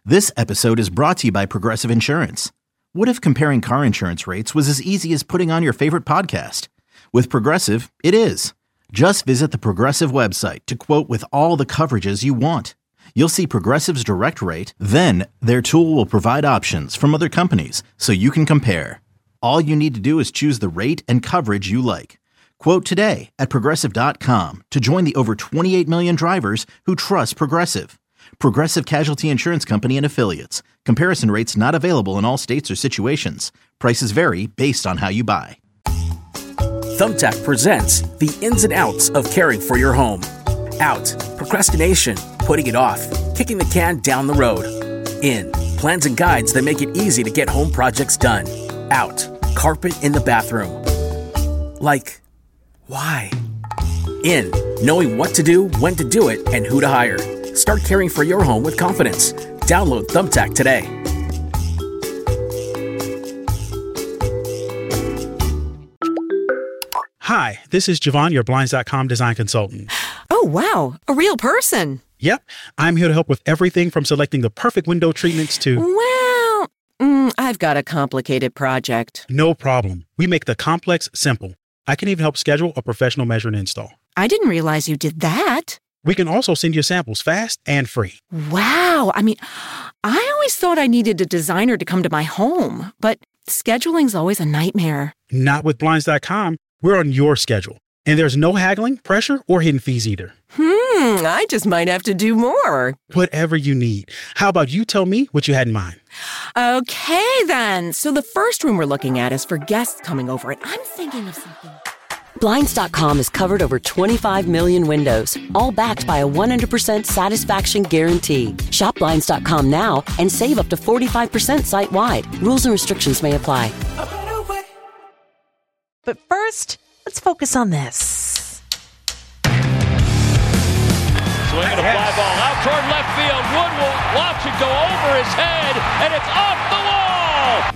This episode is brought to you by Progressive Insurance. What if comparing car insurance rates was as easy as putting on your favorite podcast? With Progressive, it is. Just visit the Progressive website to quote with all the coverages you want. You'll see Progressive's direct rate, then their tool will provide options from other companies so you can compare. All you need to do is choose the rate and coverage you like. Quote today at Progressive.com to join the over 28 million drivers who trust Progressive. Progressive Casualty Insurance Company and Affiliates. Comparison rates not available in all states or situations. Prices vary based on how you buy. Thumbtack presents the ins and outs of caring for your home. Out, procrastination, putting it off, kicking the can down the road. In, plans and guides that make it easy to get home projects done. Out, carpet in the bathroom. Like, why? In, knowing what to do, when to do it, and who to hire. Start caring for your home with confidence. Download Thumbtack today. Hi, this is Javon, your Blinds.com design consultant. Oh, wow. A real person. Yep. I'm here to help with everything from selecting the perfect window treatments to... Well, I've got a complicated project. No problem. We make the complex simple. I can even help schedule a professional measure and install. I didn't realize you did that. We can also send you samples fast and free. Wow. I always thought I needed a designer to come to my home, but scheduling's always a nightmare. Not with Blinds.com. We're on your schedule. And there's no haggling, pressure, or hidden fees either. I just might have to do more. Whatever you need. How about you tell me what you had in mind? Okay, then. So the first room we're looking at is for guests coming over, and I'm thinking of something. Blinds.com has covered over 25 million windows, all backed by a 100% satisfaction guarantee. Shop Blinds.com now and save up to 45% site-wide. Rules and restrictions may apply. But first, let's focus on this. Swinging a fly ball out toward left field. Wood will watch it go over his head, and it's off the wall.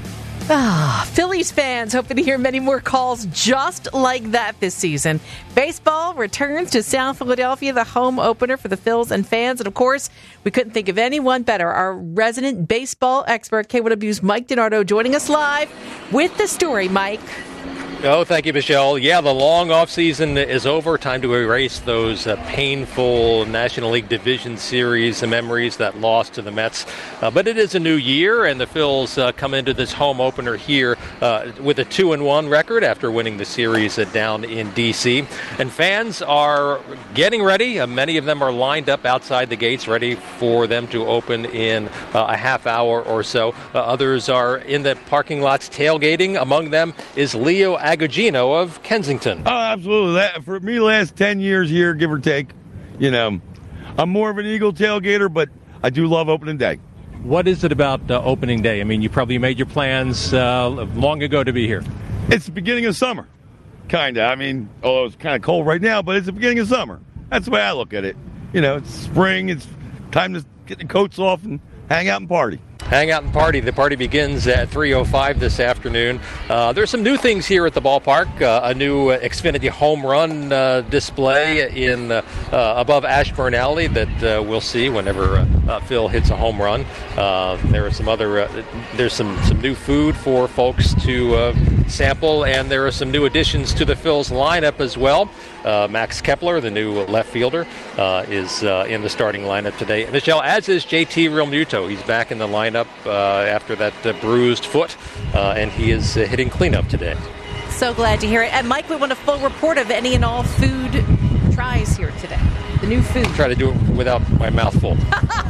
Phillies fans hoping to hear many more calls just like that this season. Baseball returns to South Philadelphia, the home opener for the Phils and fans. And, of course, we couldn't think of anyone better. Our resident baseball expert, KYW's Mike DiNardo, joining us live with the story. Mike. Oh, thank you, Michelle. Yeah, the long offseason is over. Time to erase those painful National League Division Series memories that lost to the Mets. But it is a new year, and the Phils come into this home opener here with a 2-1 record after winning the series down in D.C. And fans are getting ready. Many of them are lined up outside the gates, ready for them to open in a half hour or so. Others are in the parking lots tailgating. Among them is Leo Agogino of Kensington. Oh, absolutely. For me, last 10 years here, give or take, I'm more of an Eagle tailgater, but I do love opening day. What is it about opening day? I mean, you probably made your plans long ago to be here. It's the beginning of summer, kind of. Although it's kind of cold right now, but it's the beginning of summer. That's the way I look at it. It's spring. It's time to get the coats off and hang out and party. Hang out and party. The party begins at 3:05 this afternoon. There's some new things here at the ballpark. A new Xfinity home run display in above Ashburn Alley that we'll see whenever Phil hits a home run. There are some other. There's some new food for folks to sample, and there are some new additions to the Phils lineup as well. Max Kepler, the new left fielder, is in the starting lineup today. Michelle, as is JT Realmuto. He's back in the lineup after that bruised foot, and he is hitting cleanup today. So glad to hear it. And Mike, we want a full report of any and all food tries here today. The new food. Try to do it without my mouth full.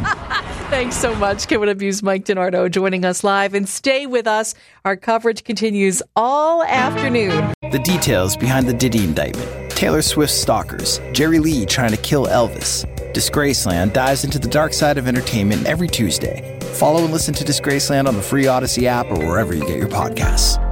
Thanks so much. KYW's Mike DiNardo joining us live. And stay with us. Our coverage continues all afternoon. The details behind the Diddy indictment. Taylor Swift's stalkers. Jerry Lee trying to kill Elvis. Disgraceland dives into the dark side of entertainment every Tuesday. Follow and listen to Disgraceland on the free Odyssey app or wherever you get your podcasts.